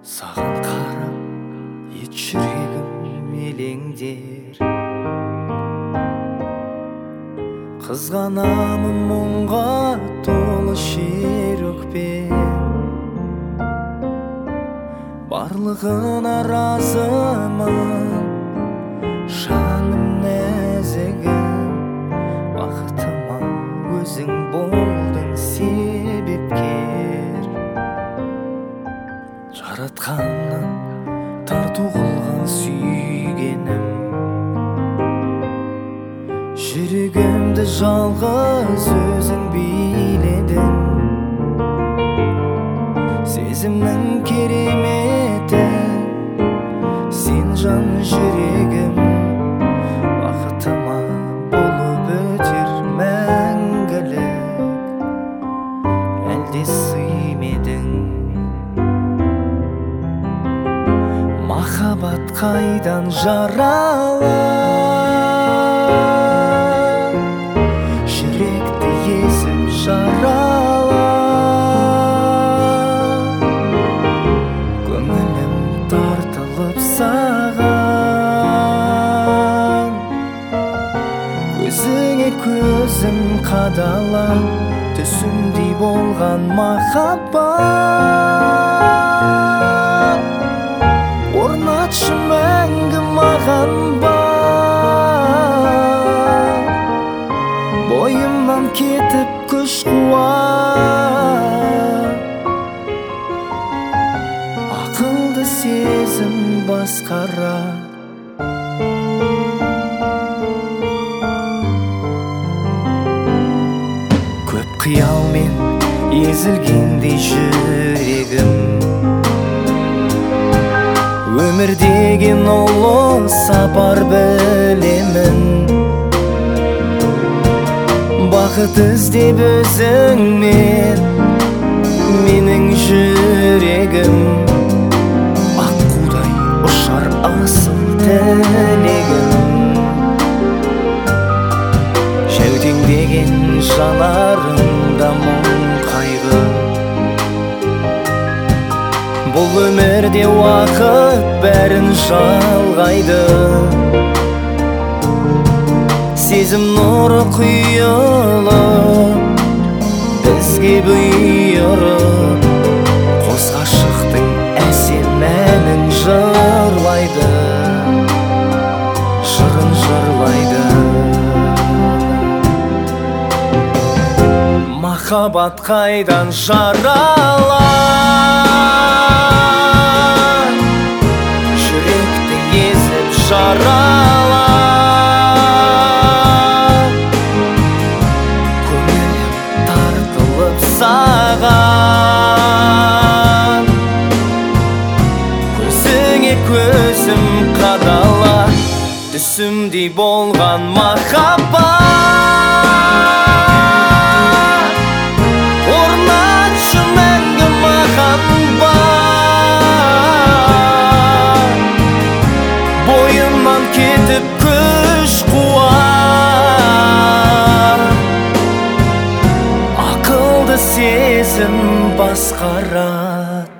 Саған қарап ет жүрегім елеңдер. Қызғанамын мұңға толы шер өкпем, барлығына разымын, жаным нәзігім. Бақытыма өзің болдың себепкер, жаратқаннан тарту қылған сүйгенім. Жүрегімді жалғыз өзің биледің, сезімнің кереметі сен жан жүрегім. Бақытыма болып өтер мәңгілік, әлде сыймедің? Махаббат қайдан жаралар, жүректі езіп жаралар. Көңілім тартылып саған, көзіңе көзім қадала. Түсімдей болған махаббат, орнатшы мәңгі маған бар. Бойымнан кетіп күш қуат, ақылды сезім басқарар. Көп қиялмен езілгендей жүрегім, өмір деген ұлы сапар білемін. Бақыт іздеп өзіңмен менің жүрегім, аққудай ұшар асыл тілегім. Жәутеңдеген жанарыңда мұң қайғы, бұл өмірде уақыт бәрін жалғайды. Сезім нұры құйылып, бізге бұйырып, қос ғашықтың әсем әнін жырлайды, жырын жырлайды. Махаббат қайдан жаралар, жүректі езіп жаралар. Көңілім тартылып саған, көзіңе көзім қадала. Түсімдей болған махаббат, орнатшы мәңгі маған бар. Бойымнан кетіп күш қуат, ақылды сезім басқарат.